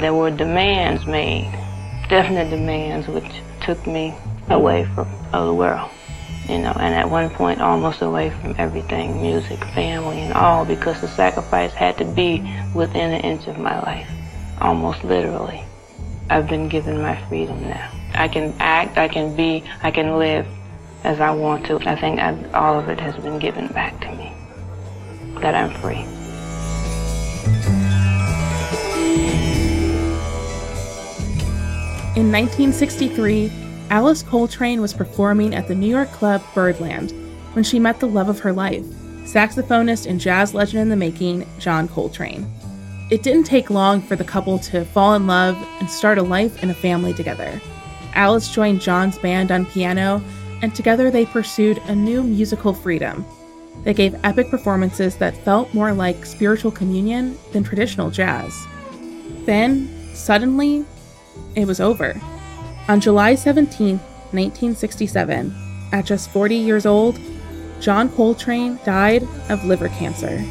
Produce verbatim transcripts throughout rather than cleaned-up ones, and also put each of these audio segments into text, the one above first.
There were demands made, definite demands, which took me away from the world, you know, and at one point almost away from everything, music, family, and all, because the sacrifice had to be within an inch of my life, almost literally. I've been given my freedom now. I can act, I can be, I can live as I want to. I think I've, all of it has been given back to me, that I'm free. In nineteen sixty-three, Alice Coltrane was performing at the New York club Birdland when she met the love of her life, saxophonist and jazz legend in the making, John Coltrane. It didn't take long for the couple to fall in love and start a life and a family together. Alice joined John's band on piano, and together they pursued a new musical freedom. They gave epic performances that felt more like spiritual communion than traditional jazz. Then, suddenly, it was over. On July seventeenth, nineteen sixty-seven, at just forty years old, John Coltrane died of liver cancer.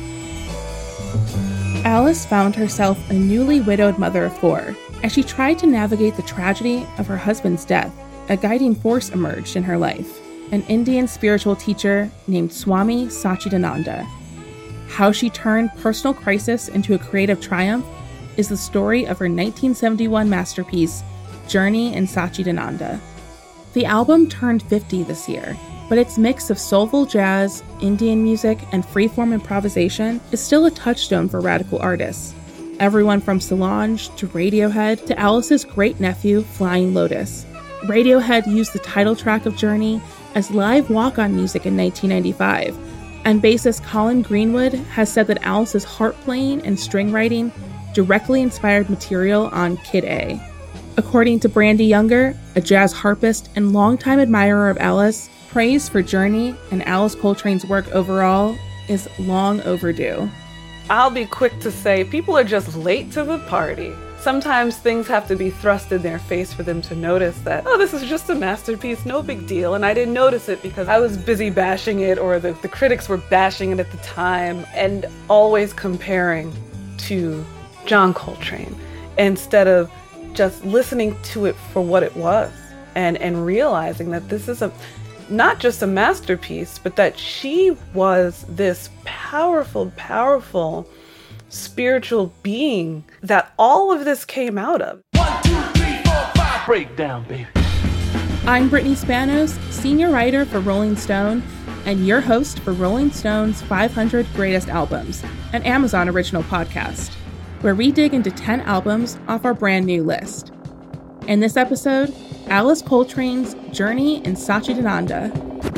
Alice found herself a newly widowed mother of four. As she tried to navigate the tragedy of her husband's death, a guiding force emerged in her life, an Indian spiritual teacher named Swami Satchidananda. How she turned personal crisis into a creative triumph is the story of her nineteen seventy-one masterpiece, Journey in Satchidananda. The album turned fifty this year, but its mix of soulful jazz, Indian music, and freeform improvisation is still a touchstone for radical artists. Everyone from Solange to Radiohead to Alice's great-nephew, Flying Lotus. Radiohead used the title track of Journey as live walk-on music in nineteen ninety-five, and bassist Colin Greenwood has said that Alice's harp playing and string writing directly inspired material on Kid A. According to Brandy Younger, a jazz harpist and longtime admirer of Alice, praise for Journey and Alice Coltrane's work overall is long overdue. I'll be quick to say people are just late to the party. Sometimes things have to be thrust in their face for them to notice that, oh, this is just a masterpiece, no big deal. And I didn't notice it because I was busy bashing it, or the, the critics were bashing it at the time, and always comparing to John Coltrane instead of just listening to it for what it was, and, and realizing that this is a not just a masterpiece, but that she was this powerful, powerful spiritual being that all of this came out of. One, two, three, four, five. Break down, baby. I'm Brittany Spanos, senior writer for Rolling Stone, and your host for Rolling Stone's five hundred Greatest Albums, an Amazon original podcast, where we dig into ten albums off our brand new list. In this episode, Alice Coltrane's Journey in Satchidananda.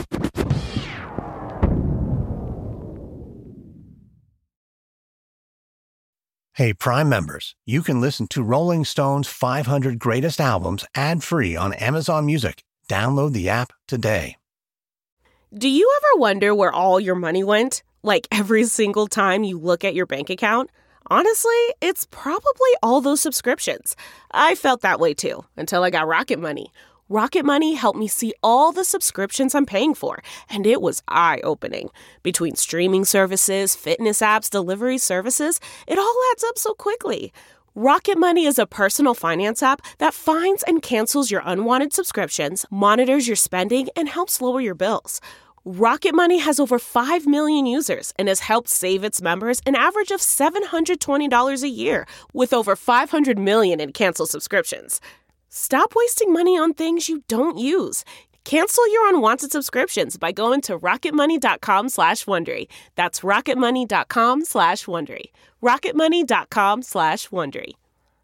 Hey, Prime members, you can listen to Rolling Stone's five hundred Greatest Albums ad-free on Amazon Music. Download the app today. Do you ever wonder where all your money went? Like every single time you look at your bank account? Honestly, it's probably all those subscriptions. I felt that way too, until I got Rocket Money. Rocket Money helped me see all the subscriptions I'm paying for, and it was eye-opening. Between streaming services, fitness apps, delivery services, it all adds up so quickly. Rocket Money is a personal finance app that finds and cancels your unwanted subscriptions, monitors your spending, and helps lower your bills. Rocket Money has over five million users and has helped save its members an average of seven hundred twenty dollars a year, with over five hundred million in canceled subscriptions. Stop wasting money on things you don't use. Cancel your unwanted subscriptions by going to rocketmoney.com slash Wondery. That's rocketmoney.com slash Wondery. rocketmoney.com slash Wondery.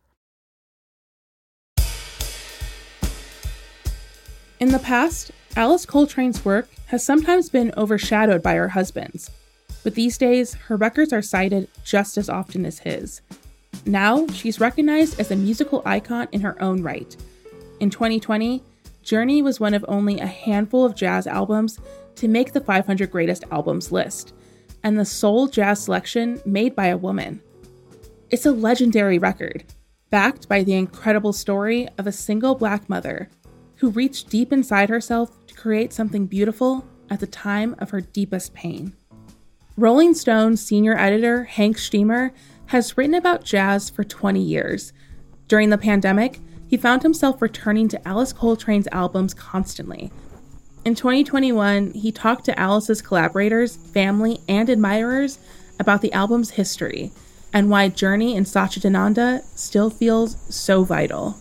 In the past, Alice Coltrane's work has sometimes been overshadowed by her husband's, but these days, her records are cited just as often as his. Now, she's recognized as a musical icon in her own right. In twenty twenty, Journey was one of only a handful of jazz albums to make the five hundred Greatest Albums list, and the sole jazz selection made by a woman. It's a legendary record, backed by the incredible story of a single Black mother who reached deep inside herself to create something beautiful at the time of her deepest pain. Rolling Stone's senior editor, Hank Shteamer, has written about jazz for twenty years. During the pandemic, he found himself returning to Alice Coltrane's albums constantly. In twenty twenty-one, he talked to Alice's collaborators, family, and admirers about the album's history and why Journey in Satchidananda still feels so vital.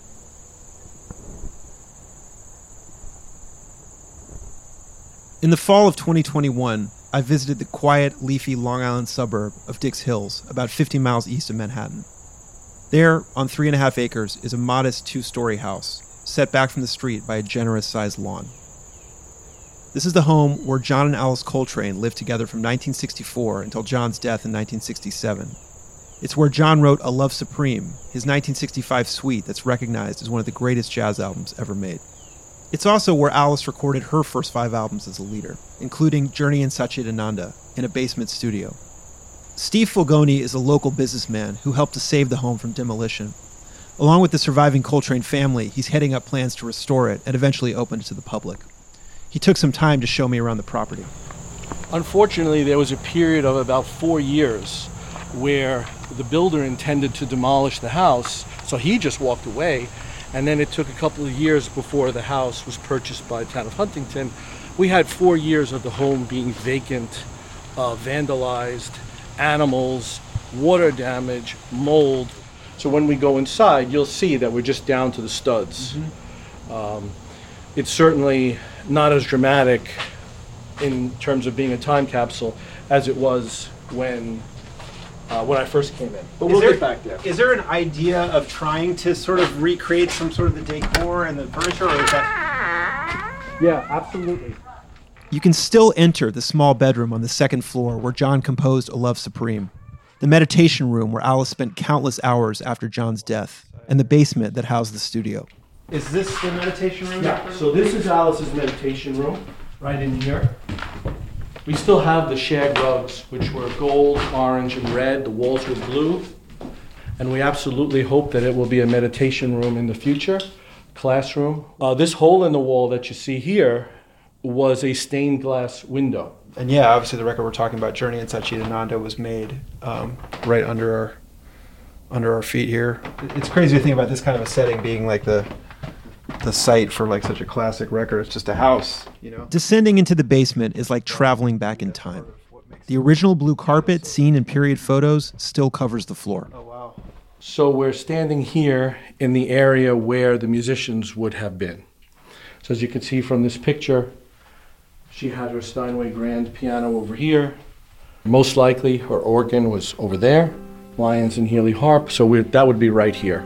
In the fall of twenty twenty-one, I visited the quiet, leafy Long Island suburb of Dix Hills, about fifty miles east of Manhattan. There, on three and a half acres, is a modest two-story house, set back from the street by a generous-sized lawn. This is the home where John and Alice Coltrane lived together from nineteen sixty-four until John's death in nineteen sixty-seven. It's where John wrote A Love Supreme, his nineteen sixty-five suite that's recognized as one of the greatest jazz albums ever made. It's also where Alice recorded her first five albums as a leader, including Journey in Satchidananda, in a basement studio. Steve Fulgoni is a local businessman who helped to save the home from demolition. Along with the surviving Coltrane family, he's heading up plans to restore it and eventually open it to the public. He took some time to show me around the property. Unfortunately, there was a period of about four years where the builder intended to demolish the house, so he just walked away. And then it took a couple of years before the house was purchased by the town of Huntington. We had four years of the home being vacant, uh, vandalized, animals, water damage, mold. So when we go inside, you'll see that we're just down to the studs. Mm-hmm. Um, it's certainly not as dramatic in terms of being a time capsule as it was when Uh, when I first came in. But we'll there, get back there. Is there an idea of trying to sort of recreate some sort of the decor and the furniture, or is that... Yeah, absolutely. You can still enter the small bedroom on the second floor where John composed A Love Supreme, the meditation room where Alice spent countless hours after John's death, and the basement that housed the studio. Is this the meditation room? Yeah, so this is Alice's meditation room, right in here. We still have the shag rugs, which were gold, orange, and red. The walls were blue. And we absolutely hope that it will be a meditation room in the future, classroom. Uh, this hole in the wall that you see here was a stained glass window. And yeah, obviously the record we're talking about, Journey in Satchidananda, was made um, right under our under our feet here. It's crazy to think about this kind of a setting being like the the site for like such a classic record. It's just a house, you know. Descending into the basement is like traveling back in time. The original blue carpet seen in period photos still covers the floor. Oh, wow. So we're standing here in the area where the musicians would have been. So as you can see from this picture, she had her Steinway grand piano over here. Most likely her organ was over there, Lyons and Healy harp, so we're, that would be right here.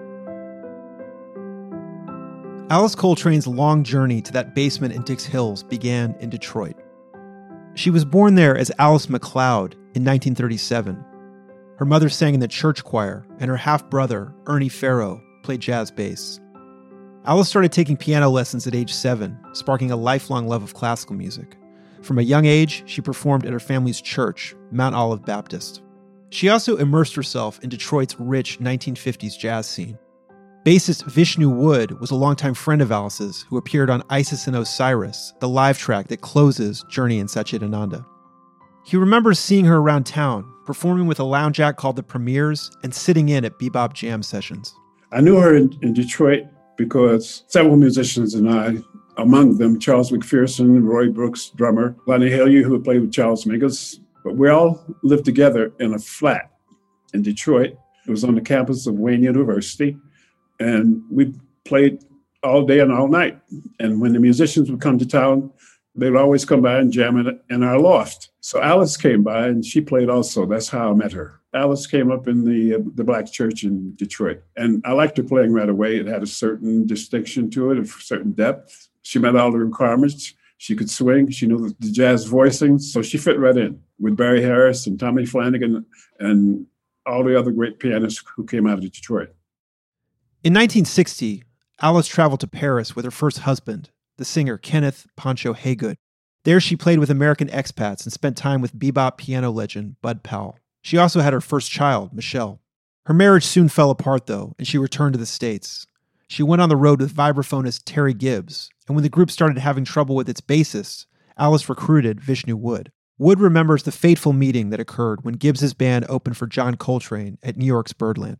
Alice Coltrane's long journey to that basement in Dix Hills began in Detroit. She was born there as Alice MacLeod in nineteen thirty-seven. Her mother sang in the church choir, and her half-brother, Ernie Farrow, played jazz bass. Alice started taking piano lessons at age seven, sparking a lifelong love of classical music. From a young age, she performed at her family's church, Mount Olive Baptist. She also immersed herself in Detroit's rich nineteen fifties jazz scene. Bassist Vishnu Wood was a longtime friend of Alice's who appeared on Isis and Osiris, the live track that closes Journey in Satchidananda. He remembers seeing her around town, performing with a lounge act called the Premiers and sitting in at bebop jam sessions. I knew her in, in Detroit because several musicians and I, among them Charles McPherson, Roy Brooks, drummer, Lonnie Haley, who played with Charles Mingus, but we all lived together in a flat in Detroit. It was on the campus of Wayne University. And we played all day and all night. And when the musicians would come to town, they'd always come by and jam in, in our loft. So Alice came by and she played also. That's how I met her. Alice came up in the uh, the black church in Detroit. And I liked her playing right away. It had a certain distinction to it, a certain depth. She met all the requirements. She could swing. She knew the, the jazz voicing. So she fit right in with Barry Harris and Tommy Flanagan and all the other great pianists who came out of Detroit. In nineteen sixty, Alice traveled to Paris with her first husband, the singer Kenneth Pancho Haygood. There she played with American expats and spent time with bebop piano legend Bud Powell. She also had her first child, Michelle. Her marriage soon fell apart, though, and she returned to the States. She went on the road with vibraphonist Terry Gibbs, and when the group started having trouble with its bassist, Alice recruited Vishnu Wood. Wood remembers the fateful meeting that occurred when Gibbs's band opened for John Coltrane at New York's Birdland.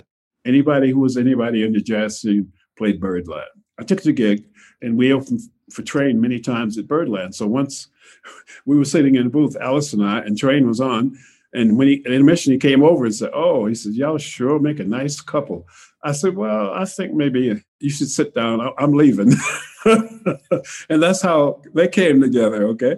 Anybody who was anybody in the jazz scene played Birdland. I took the gig, and we opened for Train many times at Birdland. So once we were sitting in the booth, Alice and I, and Train was on. And when he, at intermission, he came over and said, oh, he said, y'all sure make a nice couple. I said, well, I think maybe you should sit down. I'm leaving. And that's how they came together, okay?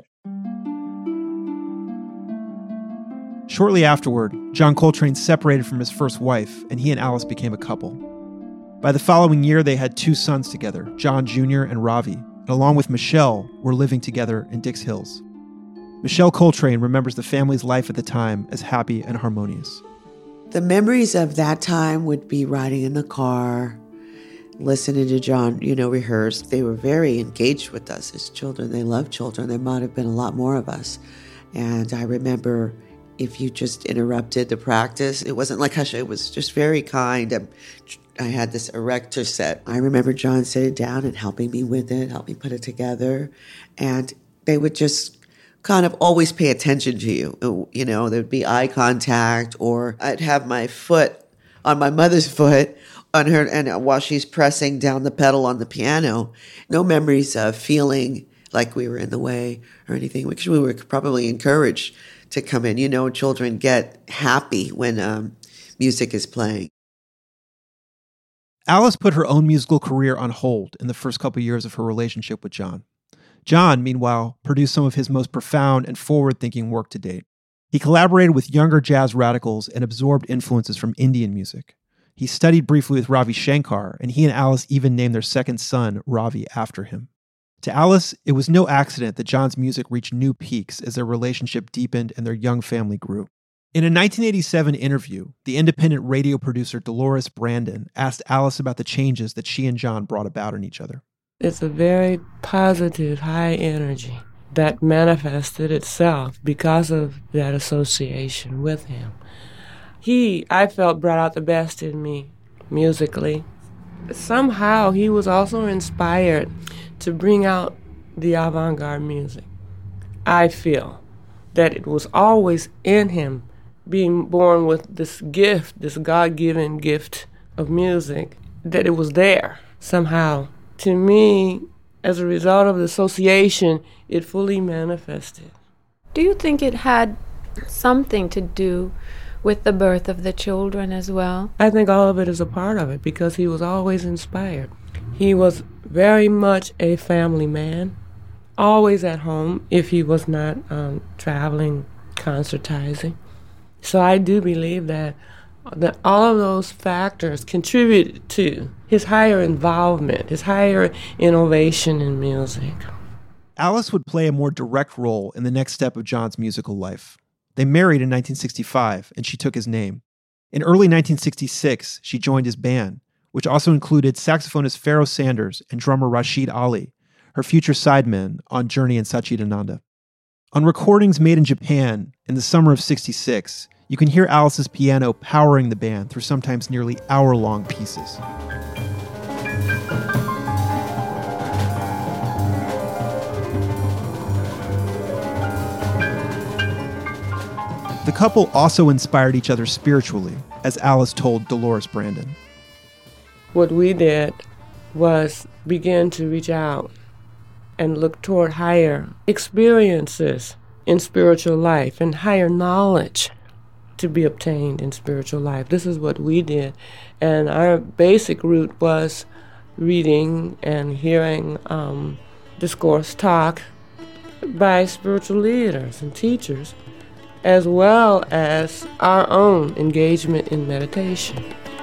Shortly afterward, John Coltrane separated from his first wife, and he and Alice became a couple. By the following year, they had two sons together, John Junior and Ravi, and along with Michelle, were living together in Dix Hills. Michelle Coltrane remembers the family's life at the time as happy and harmonious. The memories of that time would be riding in the car, listening to John, you know, rehearse. They were very engaged with us as children. They loved children. There might have been a lot more of us. And I remember if you just interrupted the practice, it wasn't like hush, it was just very kind. I had this erector set. I remember John sitting down and helping me with it, help me put it together. And they would just kind of always pay attention to you. You know, there'd be eye contact, or I'd have my foot on my mother's foot on her, and while she's pressing down the pedal on the piano. No memories of feeling like we were in the way or anything, which we were probably encouraged to come in. You know, children get happy when um, music is playing. Alice put her own musical career on hold in the first couple years of her relationship with John. John, meanwhile, produced some of his most profound and forward-thinking work to date. He collaborated with younger jazz radicals and absorbed influences from Indian music. He studied briefly with Ravi Shankar, and he and Alice even named their second son, Ravi, after him. To Alice, it was no accident that John's music reached new peaks as their relationship deepened and their young family grew. In a nineteen eighty-seven interview, the independent radio producer Dolores Brandon asked Alice about the changes that she and John brought about in each other. It's a very positive, high energy that manifested itself because of that association with him. He, I felt, brought out the best in me musically. Somehow he was also inspired to bring out the avant-garde music. I feel that it was always in him, being born with this gift, this God-given gift of music, that it was there somehow. To me, as a result of the association, it fully manifested. Do you think it had something to do with the birth of the children as well? I think all of it is a part of it, because he was always inspired. He was very much a family man, always at home if he was not um, traveling, concertizing. So I do believe that, that all of those factors contributed to his higher involvement, his higher innovation in music. Alice would play a more direct role in the next step of John's musical life. They married in nineteen sixty-five, and she took his name. In early nineteen sixty-six, she joined his band, which also included saxophonist Pharoah Sanders and drummer Rashid Ali, her future sidemen on Journey and Satchidananda. On recordings made in Japan in the summer of sixty-six, you can hear Alice's piano powering the band through sometimes nearly hour-long pieces. The couple also inspired each other spiritually, as Alice told Dolores Brandon. What we did was begin to reach out and look toward higher experiences in spiritual life and higher knowledge to be obtained in spiritual life. This is what we did. And our basic route was reading and hearing um, discourse talk by spiritual leaders and teachers, as well as our own engagement in meditation.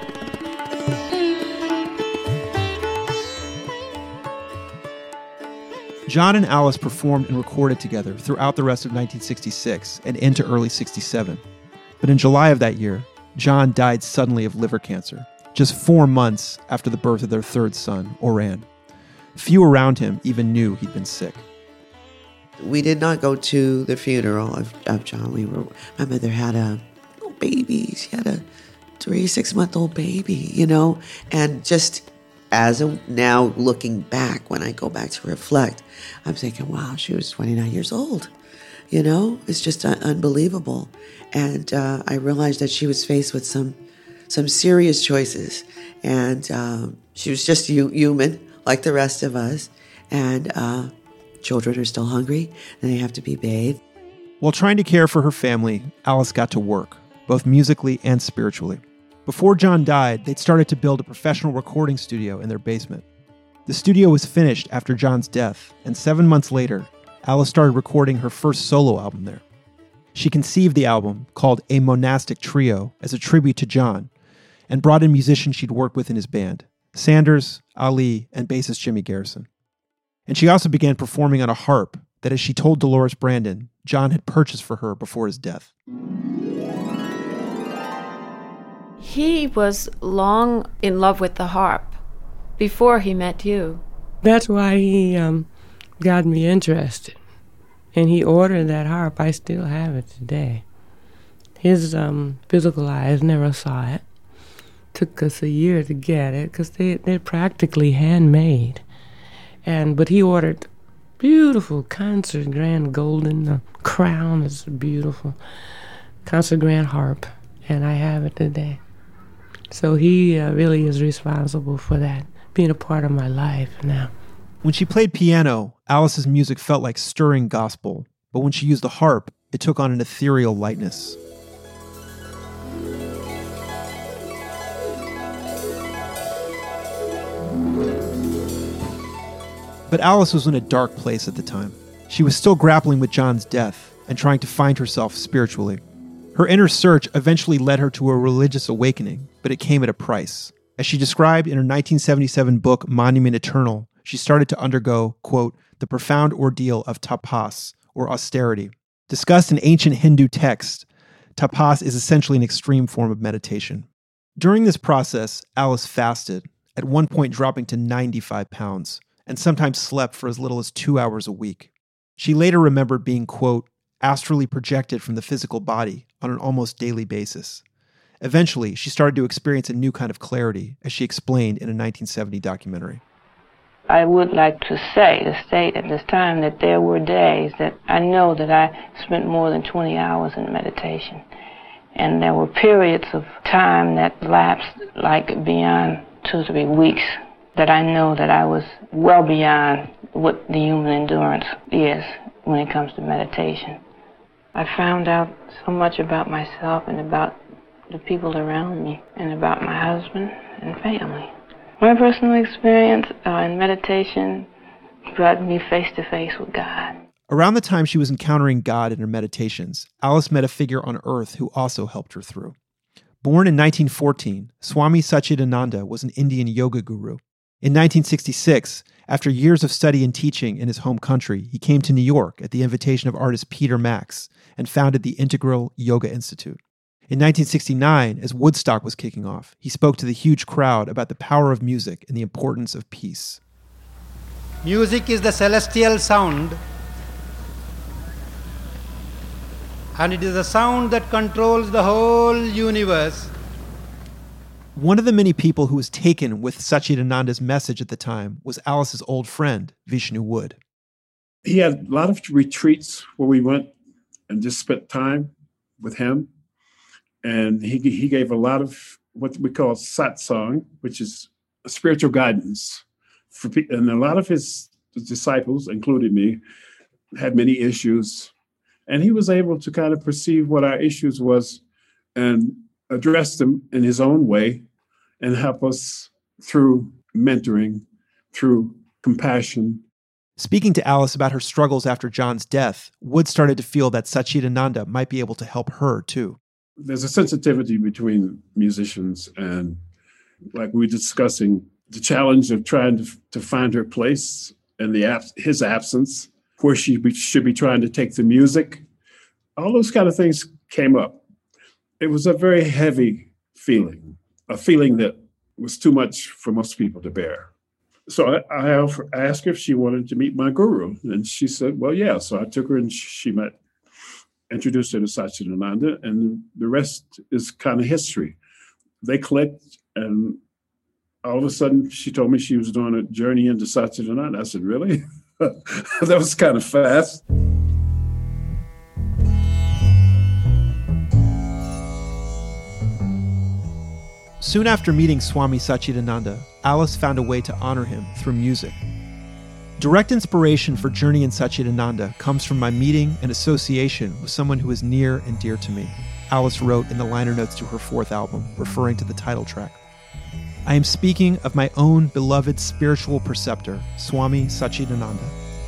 John and Alice performed and recorded together throughout the rest of nineteen sixty-six and into early sixty-seven. But in July of that year, John died suddenly of liver cancer, just four months after the birth of their third son, Oran. Few around him even knew he'd been sick. We did not go to the funeral of, of John. We were, my mother had a little baby. She had a three, six-month-old baby, you know, and just as a, now looking back, when I go back to reflect, I'm thinking, wow, she was twenty-nine years old. You know, it's just un- unbelievable. And uh, I realized that she was faced with some some serious choices. And um, she was just a human, like the rest of us. And uh, children are still hungry, and they have to be bathed. While trying to care for her family, Alice got to work, both musically and spiritually. Before John died, they'd started to build a professional recording studio in their basement. The studio was finished after John's death, and seven months later, Alice started recording her first solo album there. She conceived the album, called A Monastic Trio, as a tribute to John, and brought in musicians she'd worked with in his band, Sanders, Ali, and bassist Jimmy Garrison. And she also began performing on a harp that, as she told Dolores Brandon, John had purchased for her before his death. He was long in love with the harp before he met you. That's why he um, got me interested. And he ordered that harp. I still have it today. His um, physical eyes never saw it. Took us a year to get it because they, they're practically handmade. And But he ordered beautiful concert grand golden. The crown is beautiful. Concert grand harp. And I have it today. So he uh, really is responsible for that, being a part of my life now. When she played piano, Alice's music felt like stirring gospel, but when she used the harp, it took on an ethereal lightness. But Alice was in a dark place at the time. She was still grappling with John's death and trying to find herself spiritually. Her inner search eventually led her to a religious awakening, but it came at a price. As she described in her nineteen seventy-seven book, Monument Eternal, she started to undergo, quote, the profound ordeal of tapas, or austerity. Discussed in ancient Hindu texts, tapas is essentially an extreme form of meditation. During this process, Alice fasted, at one point dropping to ninety-five pounds, and sometimes slept for as little as two hours a week. She later remembered being, quote, astrally projected from the physical body on an almost daily basis. Eventually, she started to experience a new kind of clarity, as she explained in a nineteen seventy documentary. I would like to say, to state at this time, that there were days that I know that I spent more than twenty hours in meditation. And there were periods of time that lapsed like beyond two or three weeks, that I know that I was well beyond what the human endurance is when it comes to meditation. I found out so much about myself and about the people around me and about my husband and family. My personal experience uh, in meditation brought me face to face with God. Around the time she was encountering God in her meditations, Alice met a figure on earth who also helped her through. Born in nineteen fourteen, Swami Satchidananda was an Indian yoga guru. In nineteen sixty-six, after years of study and teaching in his home country, he came to New York at the invitation of artist Peter Max and founded the Integral Yoga Institute. In nineteen sixty-nine, as Woodstock was kicking off, he spoke to the huge crowd about the power of music and the importance of peace. Music is the celestial sound, and it is the sound that controls the whole universe. One of the many people who was taken with Satchidananda's message at the time was Alice's old friend, Vishnu Wood. He had a lot of retreats where we went and just spent time with him. And he he gave a lot of what we call satsang, which is a spiritual guidance. For, and a lot of his disciples, including me, had many issues. And he was able to kind of perceive what our issues was and address them in his own way and help us through mentoring, through compassion. Speaking to Alice about her struggles after John's death, Wood started to feel that Satchidananda might be able to help her too. There's a sensitivity between musicians and, like we were discussing, the challenge of trying to, to find her place and the abs- his absence, where she be, should be trying to take the music. All those kind of things came up. It was a very heavy feeling, a feeling that was too much for most people to bear. So I, I, offer, I asked her if she wanted to meet my guru, and she said, well, yeah. So I took her and she met, introduced her to Satchidananda, and the rest is kind of history. They clicked, and all of a sudden she told me she was doing a journey into Satchidananda. I said, really? That was kind of fast. Soon after meeting Swami Satchidananda, Alice found a way to honor him through music. Direct inspiration for Journey in Satchidananda comes from my meeting and association with someone who is near and dear to me, Alice wrote in the liner notes to her fourth album, referring to the title track. I am speaking of my own beloved spiritual preceptor, Swami Satchidananda.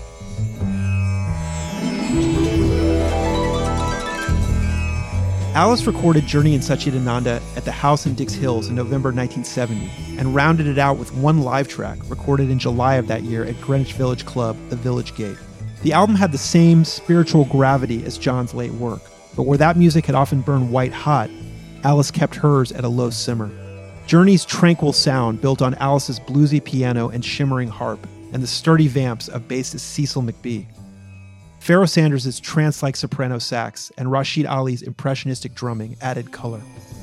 Alice recorded Journey in Satchidananda at the house in Dix Hills in November nineteen seventy and rounded it out with one live track recorded in July of that year at Greenwich Village Club, The Village Gate. The album had the same spiritual gravity as John's late work, but where that music had often burned white hot, Alice kept hers at a low simmer. Journey's tranquil sound built on Alice's bluesy piano and shimmering harp, and the sturdy vamps of bassist Cecil McBee. Pharoah Sanders' trance-like soprano sax and Rashid Ali's impressionistic drumming added color.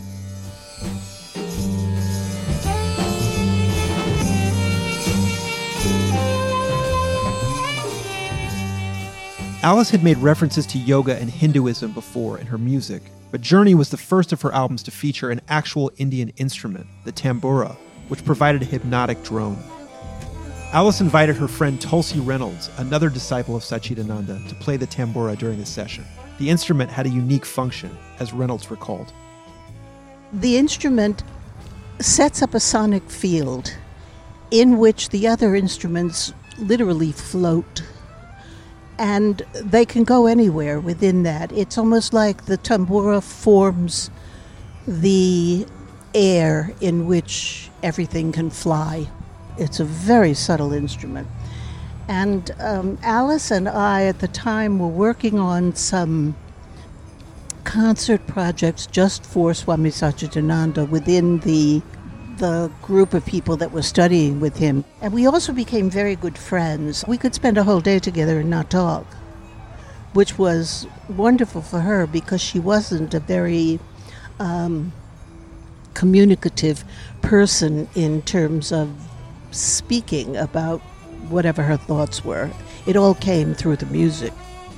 Alice had made references to yoga and Hinduism before in her music, but Journey was the first of her albums to feature an actual Indian instrument, the tambura, which provided a hypnotic drone. Alice invited her friend Tulsi Reynolds, another disciple of Satchidananda, to play the tambura during the session. The instrument had a unique function, as Reynolds recalled. The instrument sets up a sonic field in which the other instruments literally float, and they can go anywhere within that. It's almost like the tambura forms the air in which everything can fly. It's a very subtle instrument. And um, Alice and I at the time were working on some concert projects just for Swami Satchidananda within the the group of people that were studying with him. And we also became very good friends. We could spend a whole day together and not talk, which was wonderful for her because she wasn't a very um, communicative person in terms of speaking about whatever her thoughts were. It all came through the music.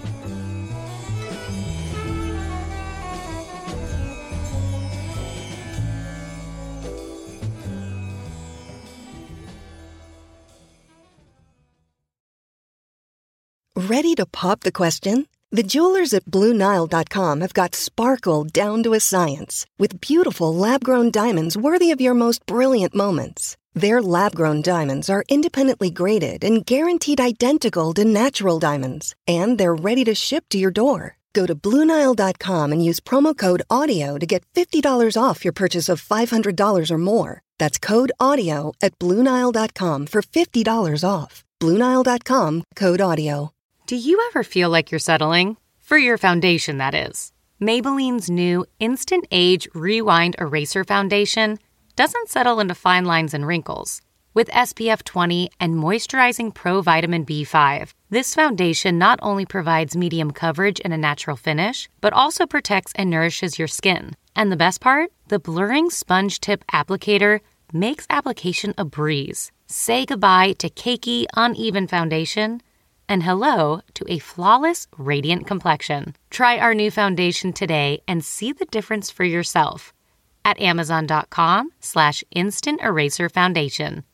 Ready to pop the question? The jewelers at Blue Nile dot com have got sparkle down to a science with beautiful lab-grown diamonds worthy of your most brilliant moments. Their lab-grown diamonds are independently graded and guaranteed identical to natural diamonds, and they're ready to ship to your door. Go to Blue Nile dot com and use promo code AUDIO to get fifty dollars off your purchase of five hundred dollars or more. That's code AUDIO at Blue Nile dot com for fifty dollars off. Blue Nile dot com, code AUDIO. Do you ever feel like you're settling? For your foundation, that is. Maybelline's new Instant Age Rewind Eraser Foundation doesn't settle into fine lines and wrinkles. With S P F twenty and moisturizing Pro Vitamin B five, this foundation not only provides medium coverage and a natural finish, but also protects and nourishes your skin. And the best part? The blurring sponge tip applicator makes application a breeze. Say goodbye to cakey, uneven foundation and hello to a flawless, radiant complexion. Try our new foundation today and see the difference for yourself at amazon.com slash instant eraser foundation.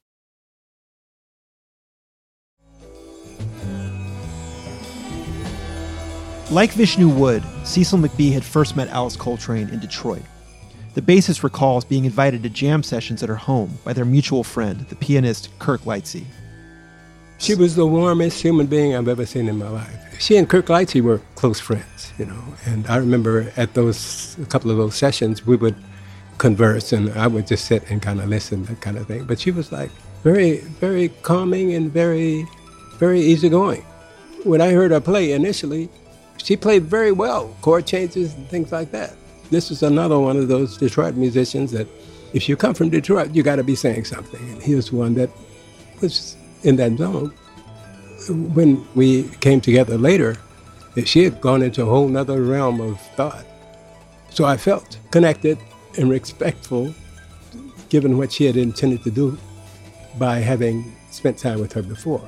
Like Vishnu Wood, Cecil McBee had first met Alice Coltrane in Detroit. The bassist recalls being invited to jam sessions at her home by their mutual friend, the pianist Kirk Lightsey. She was the warmest human being I've ever seen in my life. She and Kirk Lightsey were close friends, you know, and I remember at those, a couple of those sessions, we would converse and I would just sit and kind of listen, that kind of thing. But she was like very, very calming and very, very easygoing. When I heard her play initially, she played very well, chord changes and things like that. This is another one of those Detroit musicians that if you come from Detroit, you got to be saying something. And he was one that was in that zone. When we came together later, she had gone into a whole nother realm of thought. So I felt connected and respectful, given what she had intended to do by having spent time with her before.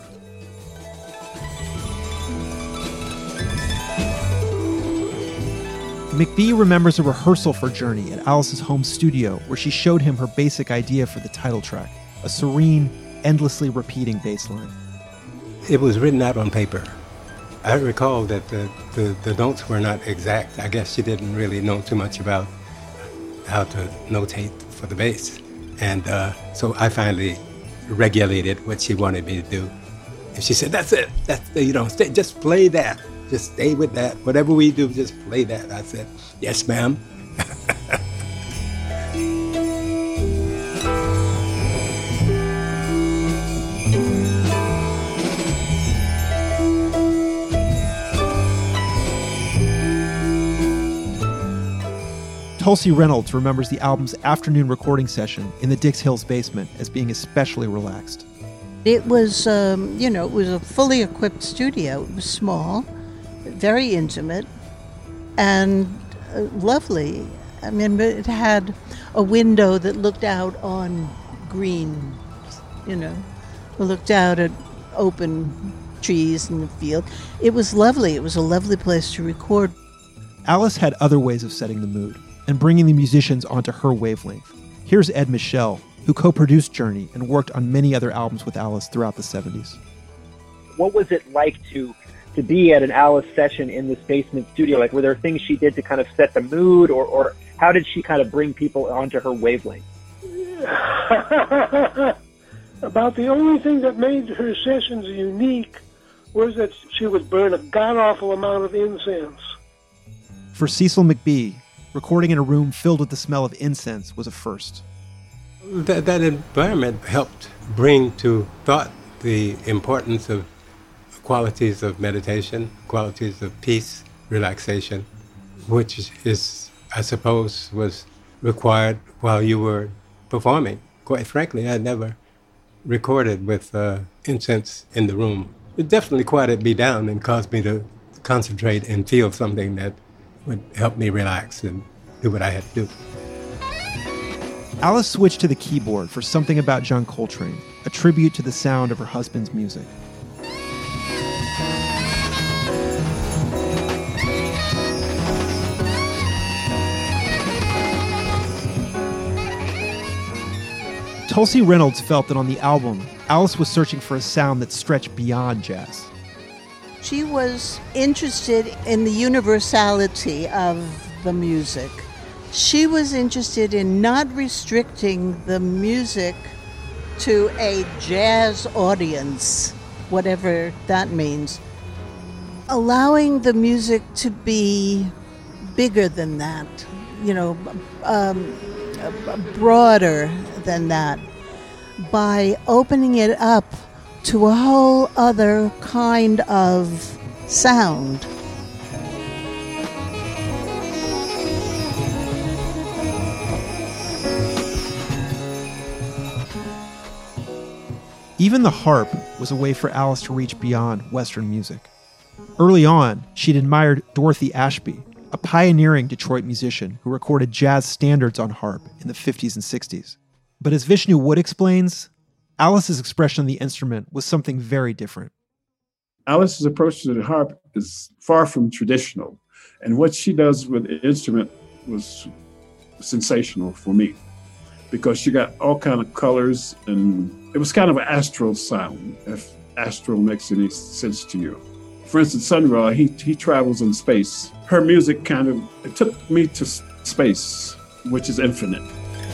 McBee remembers a rehearsal for Journey at Alice's home studio where she showed him her basic idea for the title track, a serene, endlessly repeating bass line. It was written out on paper. I recall that the, the, the notes were not exact. I guess she didn't really know too much about how to notate for the bass. And uh, so I finally regulated what she wanted me to do. And she said, that's it. That's, you know, stay, just play that. Just stay with that. Whatever we do, just play that. I said, yes, ma'am. Tulsi Reynolds remembers the album's afternoon recording session in the Dix Hills basement as being especially relaxed. It was, um, you know, it was a fully equipped studio. It was small, very intimate, and uh, lovely. I mean, it had a window that looked out on green, you know, it looked out at open trees in the field. It was lovely. It was a lovely place to record. Alice had other ways of setting the mood and bringing the musicians onto her wavelength. Here's Ed Michel, who co-produced Journey and worked on many other albums with Alice throughout the seventies. What was it like to to be at an Alice session in this basement studio? Like, were there things she did to kind of set the mood, or, or how did she kind of bring people onto her wavelength? About the only thing that made her sessions unique was that she would burn a god-awful amount of incense. For Cecil McBee, recording in a room filled with the smell of incense was a first. That, that environment helped bring to thought the importance of qualities of meditation, qualities of peace, relaxation, which is, I suppose, was required while you were performing. Quite frankly, I never recorded with uh, incense in the room. It definitely quieted me down and caused me to concentrate and feel something that would help me relax and do what I had to do. Alice switched to the keyboard for Something About John Coltrane, a tribute to the sound of her husband's music. Tulsi Reynolds felt that on the album, Alice was searching for a sound that stretched beyond jazz. She was interested in the universality of the music. She was interested in not restricting the music to a jazz audience, whatever that means. Allowing the music to be bigger than that, you know, um, broader than that, by opening it up to a whole other kind of sound. Even the harp was a way for Alice to reach beyond Western music. Early on, she'd admired Dorothy Ashby, a pioneering Detroit musician who recorded jazz standards on harp in the fifties and sixties. But as Vishnu Wood explains, Alice's expression of the instrument was something very different. Alice's approach to the harp is far from traditional, and what she does with the instrument was sensational for me, because she got all kind of colors, and it was kind of an astral sound, if astral makes any sense to you. For instance, Sun Ra, he, he travels in space. Her music kind of, it took me to space, which is infinite.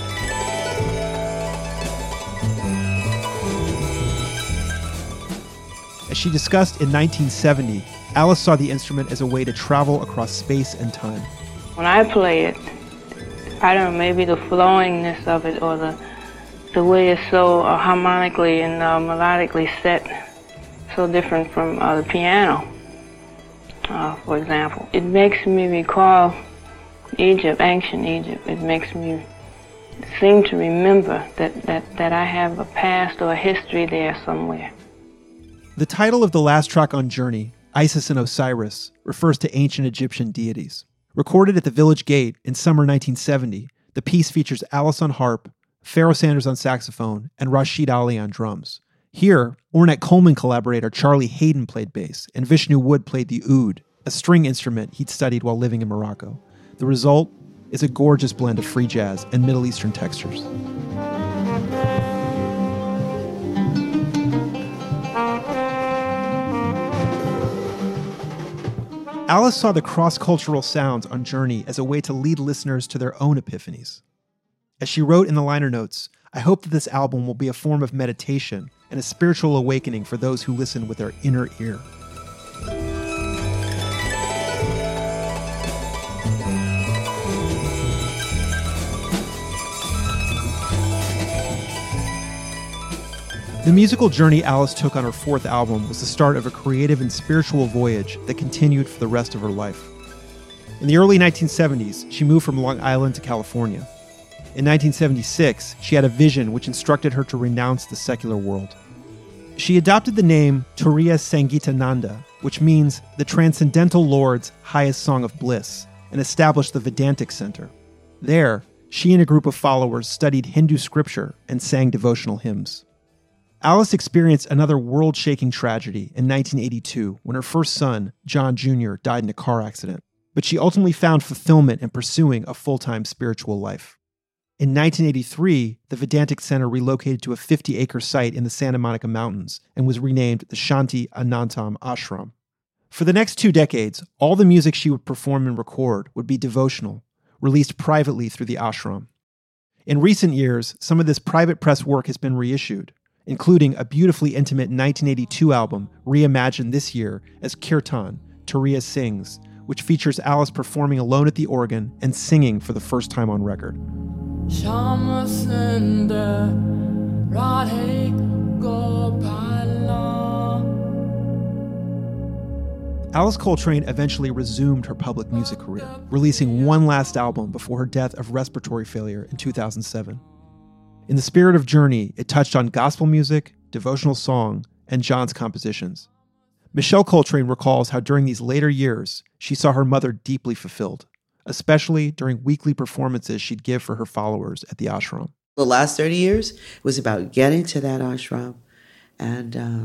As she discussed in nineteen seventy, Alice saw the instrument as a way to travel across space and time. When I play it, I don't know, maybe the flowingness of it, or the the way it's so uh, harmonically and uh, melodically set, so different from uh, the piano, uh, for example. It makes me recall Egypt, ancient Egypt. It makes me seem to remember that, that, that I have a past or a history there somewhere. The title of the last track on Journey, Isis and Osiris, refers to ancient Egyptian deities. Recorded at the Village Gate in summer nineteen seventy, the piece features Alice on harp, Pharoah Sanders on saxophone, and Rashid Ali on drums. Here, Ornette Coleman collaborator Charlie Hayden played bass, and Vishnu Wood played the oud, a string instrument he'd studied while living in Morocco. The result is a gorgeous blend of free jazz and Middle Eastern textures. Alice saw the cross-cultural sounds on Journey as a way to lead listeners to their own epiphanies. As she wrote in the liner notes, I hope that this album will be a form of meditation and a spiritual awakening for those who listen with their inner ear. The musical journey Alice took on her fourth album was the start of a creative and spiritual voyage that continued for the rest of her life. In the early nineteen seventies, she moved from Long Island to California. In nineteen seventy-six, she had a vision which instructed her to renounce the secular world. She adopted the name Turiya Sangeetananda, which means the Transcendental Lord's highest song of bliss, and established the Vedantic Center. There, she and a group of followers studied Hindu scripture and sang devotional hymns. Alice experienced another world-shaking tragedy in nineteen eighty-two when her first son, John Junior, died in a car accident, but she ultimately found fulfillment in pursuing a full-time spiritual life. In nineteen eighty-three, the Vedantic Center relocated to a fifty-acre site in the Santa Monica Mountains and was renamed the Shanti Anantam Ashram. For the next two decades, all the music she would perform and record would be devotional, released privately through the ashram. In recent years, some of this private press work has been reissued, including a beautifully intimate nineteen eighty-two album reimagined this year as Kirtan, Turiya Sings, which features Alice performing alone at the organ and singing for the first time on record. Alice Coltrane eventually resumed her public music career, releasing one last album before her death of respiratory failure in two thousand seven. In the spirit of Journey, it touched on gospel music, devotional song, and John's compositions. Michelle Coltrane recalls how during these later years, she saw her mother deeply fulfilled, especially during weekly performances she'd give for her followers at the ashram. The last thirty years was about getting to that ashram, and uh,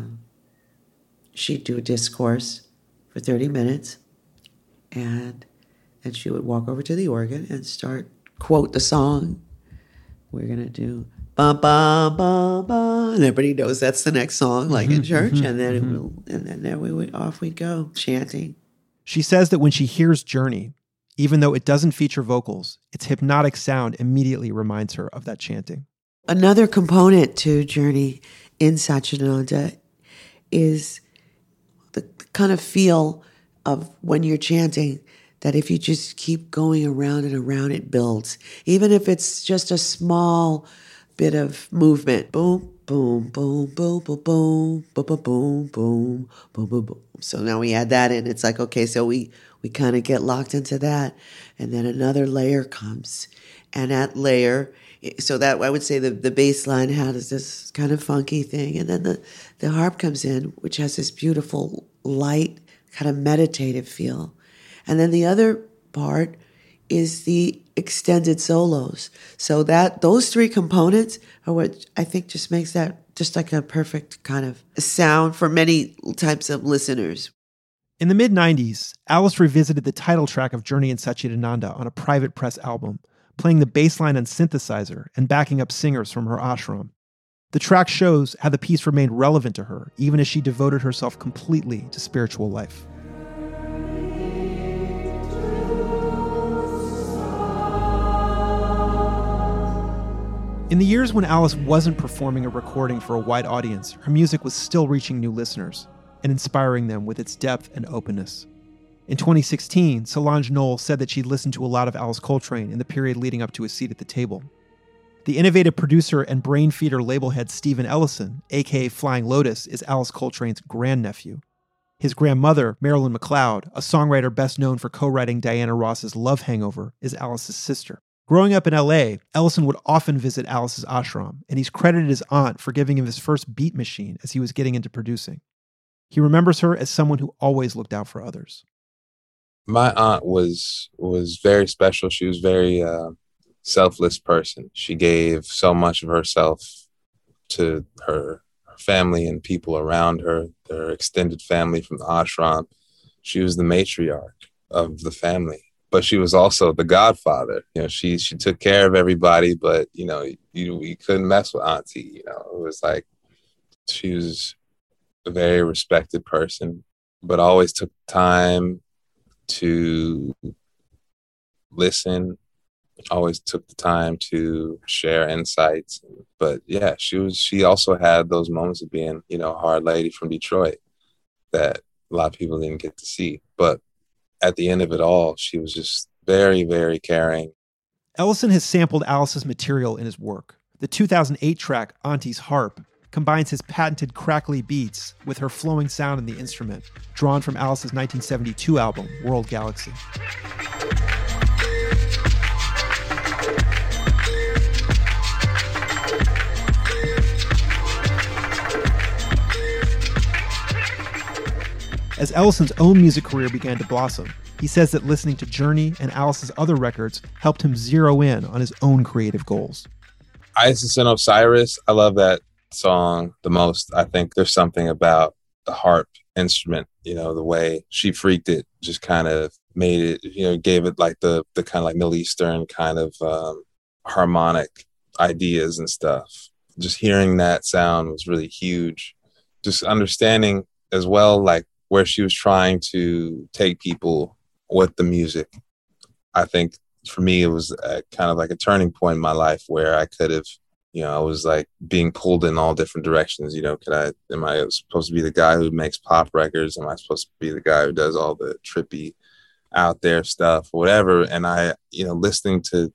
she'd do a discourse for thirty minutes, and then she would walk over to the organ and start, quote the song. We're going to do ba ba ba ba, and everybody knows that's the next song, like in church, and then it will, and then there we would off we'd go chanting. She says that when she hears Journey, even though it doesn't feature vocals, its hypnotic sound immediately reminds her of that chanting. Another component to Journey in Satchidananda is the kind of feel of when you're chanting, that if you just keep going around and around, it builds. Even if it's just a small bit of movement. Boom, boom, boom, boom, boom, boom, boom, boom, boom, boom, boom, boom, boom. So now we add that in. It's like, okay, so we, we kind of get locked into that. And then another layer comes. And that layer, so that I would say the, the bass line has this kind of funky thing. And then the, the harp comes in, which has this beautiful, light, kind of meditative feel. And then the other part is the extended solos. So that those three components are what I think just makes that just like a perfect kind of sound for many types of listeners. In the mid nineties, Alice revisited the title track of Journey in Satchidananda on a private press album, playing the bass line and synthesizer and backing up singers from her ashram. The track shows how the piece remained relevant to her, even as she devoted herself completely to spiritual life. In the years when Alice wasn't performing a recording for a wide audience, her music was still reaching new listeners and inspiring them with its depth and openness. In twenty sixteen, Solange Knowles said that she'd listened to a lot of Alice Coltrane in the period leading up to a seat at the table. The innovative producer and brain feeder label head Stephen Ellison, aka Flying Lotus, is Alice Coltrane's grandnephew. His grandmother, Marilyn McLeod, a songwriter best known for co-writing Diana Ross's Love Hangover, is Alice's sister. Growing up in L A, Ellison would often visit Alice's ashram, and he's credited his aunt for giving him his first beat machine as he was getting into producing. He remembers her as someone who always looked out for others. My aunt was was very special. She was a very uh, selfless person. She gave so much of herself to her, her family and people around her, their extended family from the ashram. She was the matriarch of the family. but she was also the godfather. You know, she she took care of everybody, but you know, you you couldn't mess with Auntie. You know, it was like she was a very respected person, but always took time to listen. Always took the time to share insights. But yeah, she was. She also had those moments of being, you know, a hard lady from Detroit that a lot of people didn't get to see, but at the end of it all, she was just very, very caring. Ellison has sampled Alice's material in his work. The two thousand eight track, Auntie's Harp, combines his patented crackly beats with her flowing sound in the instrument, drawn from Alice's nineteen seventy-two album, World Galaxy. As Ellison's own music career began to blossom, he says that listening to Journey and Alice's other records helped him zero in on his own creative goals. Isis and Osiris, I love that song the most. I think there's something about the harp instrument, you know, the way she freaked it, just kind of made it, you know, gave it like the the kind of like Middle Eastern kind of um, harmonic ideas and stuff. Just hearing that sound was really huge. Just understanding as well, like, where she was trying to take people with the music. I think for me, it was a, kind of like a turning point in my life where I could have, you know, I was like being pulled in all different directions. You know, could I, am I supposed to be the guy who makes pop records? Am I supposed to be the guy who does all the trippy out there stuff, or whatever? And I, you know, listening to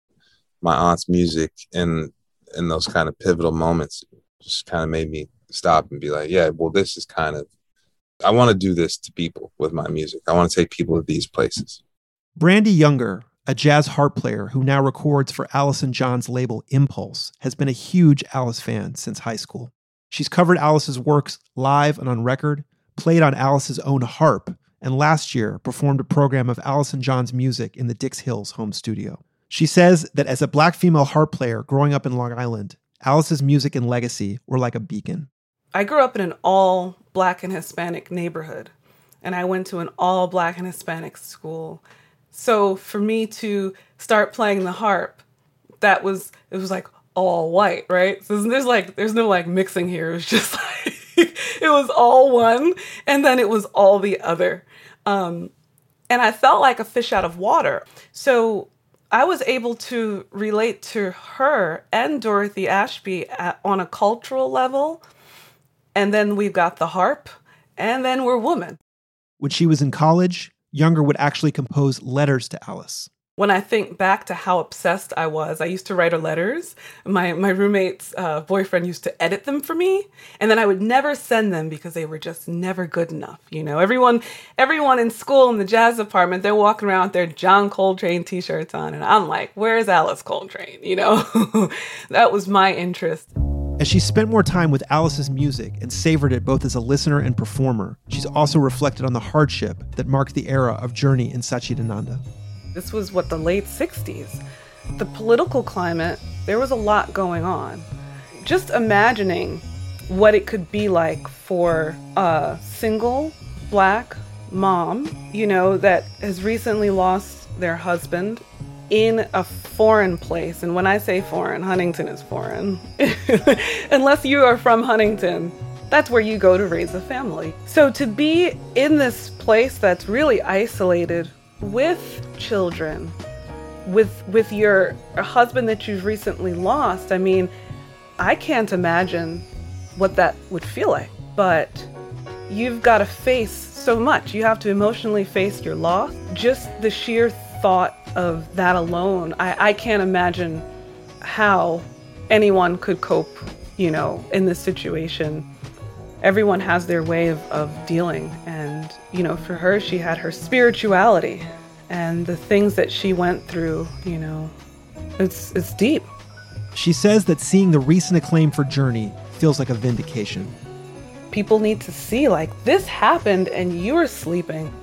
my aunt's music in, in those kind of pivotal moments just kind of made me stop and be like, yeah, well, this is kind of, I want to do this to people with my music. I want to take people to these places. Brandy Younger, a jazz harp player who now records for Allison John's label Impulse, has been a huge Alice fan since high school. She's covered Alice's works live and on record, played on Alice's own harp, and last year performed a program of Allison John's music in the Dix Hills home studio. She says that as a black female harp player growing up in Long Island, Alice's music and legacy were like a beacon. I grew up in an all black and Hispanic neighborhood, and I went to an all black and Hispanic school. So for me to start playing the harp, that was, it was like all white, right? So there's like, there's no like mixing here. It was just like, it was all one, and then it was all the other. Um, and I felt like a fish out of water. So I was able to relate to her and Dorothy Ashby at, on a cultural level. And then we've got the harp, and then we're woman. When she was in college, Younger would actually compose letters to Alice. When I think back to how obsessed I was, I used to write her letters. My my roommate's uh, boyfriend used to edit them for me, and then I would never send them because they were just never good enough. You know, everyone everyone in school in the jazz department, they're walking around with their John Coltrane t-shirts on, and I'm like, where's Alice Coltrane? You know, that was my interest. As she spent more time with Alice's music and savored it both as a listener and performer, she's also reflected on the hardship that marked the era of Journey and Satchidananda. This was, what, the late sixties. The political climate, there was a lot going on. Just imagining what it could be like for a single black mom, you know, that has recently lost their husband in a foreign place. And when I say foreign, Huntington is foreign. Unless you are from Huntington, that's where you go to raise a family. So to be in this place that's really isolated with children, with with your husband that you've recently lost, I mean, I can't imagine what that would feel like. But you've got to face so much. You have to emotionally face your loss. Just the sheer thought of that alone, I, I can't imagine how anyone could cope, you know, in this situation. Everyone has their way of, of dealing. And, you know, for her, she had her spirituality and the things that she went through, you know, it's it's deep. She says that seeing the recent acclaim for Journey feels like a vindication. People need to see, like, this happened and you were sleeping.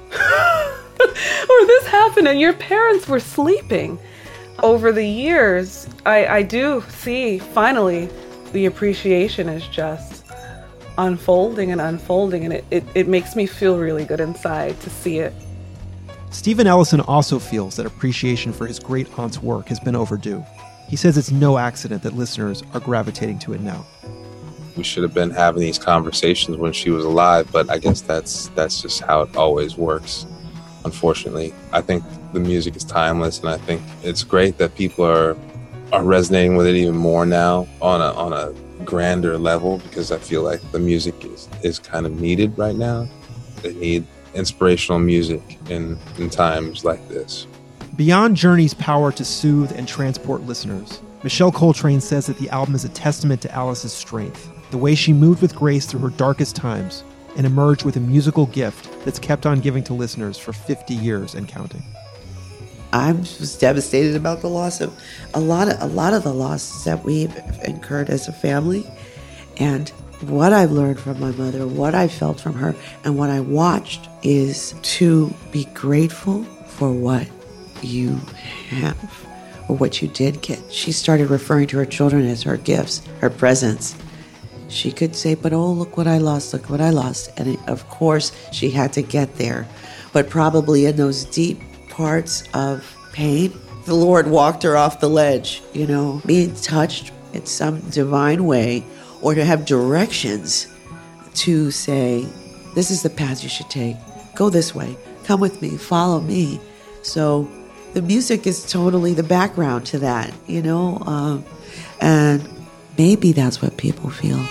Or this happened and your parents were sleeping. Over the years, I, I do see, finally, the appreciation is just unfolding and unfolding, and it, it, it makes me feel really good inside to see it. Stephen Ellison also feels that appreciation for his great aunt's work has been overdue. He says it's no accident that listeners are gravitating to it now. We should have been having these conversations when she was alive, but I guess that's that's just how it always works, unfortunately. I think the music is timeless, and I think it's great that people are are resonating with it even more now on a on a grander level, because I feel like the music is, is kind of needed right now. They need inspirational music in, in times like this. Beyond Journey's power to soothe and transport listeners, Michelle Coltrane says that the album is a testament to Alice's strength, the way she moved with grace through her darkest times and emerged with a musical gift that's kept on giving to listeners for fifty years and counting. I was devastated about the loss of a lot of a lot of the losses that we've incurred as a family, and what I've learned from my mother, what I felt from her, and what I watched is to be grateful for what you have or what you did get. She started referring to her children as her gifts, her presents. She could say, but oh, look what I lost, look what I lost. And it, of course, she had to get there. But probably in those deep parts of pain, the Lord walked her off the ledge, you know, being touched in some divine way, or to have directions to say, this is the path you should take. Go this way. Come with me. Follow me. So the music is totally the background to that, you know, uh, and maybe that's what people feel.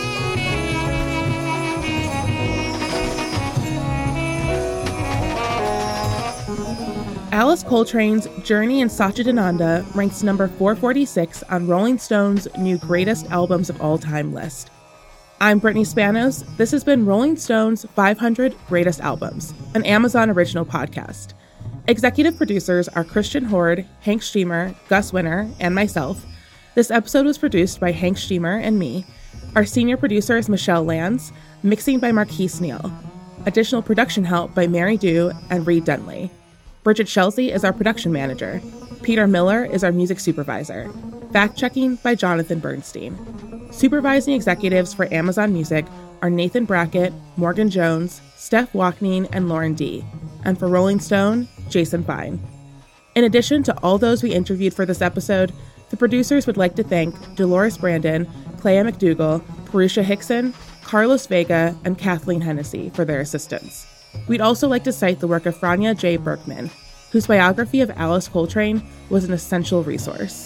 Alice Coltrane's Journey in Satchidananda ranks number four forty-six on Rolling Stone's new Greatest Albums of All Time list. I'm Brittany Spanos. This has been Rolling Stone's five hundred Greatest Albums, an Amazon original podcast. Executive producers are Christian Horde, Hank Steamer, Gus Winter, and myself. This episode was produced by Hank Steamer and me. Our senior producer is Michelle Lands, mixing by Marquise Neal. Additional production help by Mary Dew and Reed Dunley. Bridget Shelsey is our production manager. Peter Miller is our music supervisor. Fact-checking by Jonathan Bernstein. Supervising executives for Amazon Music are Nathan Brackett, Morgan Jones, Steph Walkneen, and Lauren D. And for Rolling Stone, Jason Fine. In addition to all those we interviewed for this episode, the producers would like to thank Dolores Brandon, Clea McDougall, Purusha Hickson, Carlos Vega, and Kathleen Hennessy for their assistance. We'd also like to cite the work of Franya J. Berkman, whose biography of Alice Coltrane was an essential resource.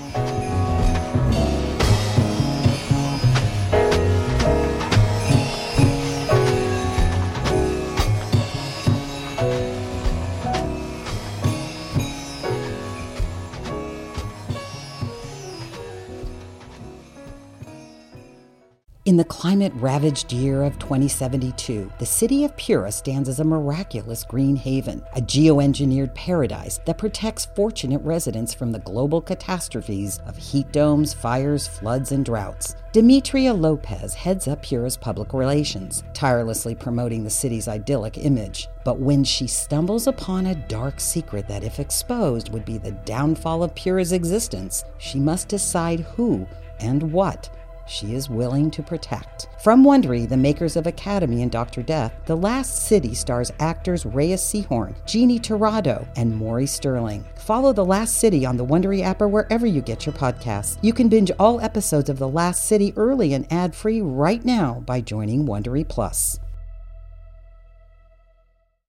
In the climate-ravaged year of twenty seventy-two, the city of Pura stands as a miraculous green haven, a geoengineered paradise that protects fortunate residents from the global catastrophes of heat domes, fires, floods, and droughts. Demetria Lopez heads up Pura's public relations, tirelessly promoting the city's idyllic image. But when she stumbles upon a dark secret that, if exposed, would be the downfall of Pura's existence, she must decide who and what she is willing to protect. From Wondery, the makers of Academy and Doctor Death, The Last City stars actors Reyes Sehorn, Jeannie Torrado, and Maury Sterling. Follow The Last City on the Wondery app or wherever you get your podcasts. You can binge all episodes of The Last City early and ad-free right now by joining Wondery Plus.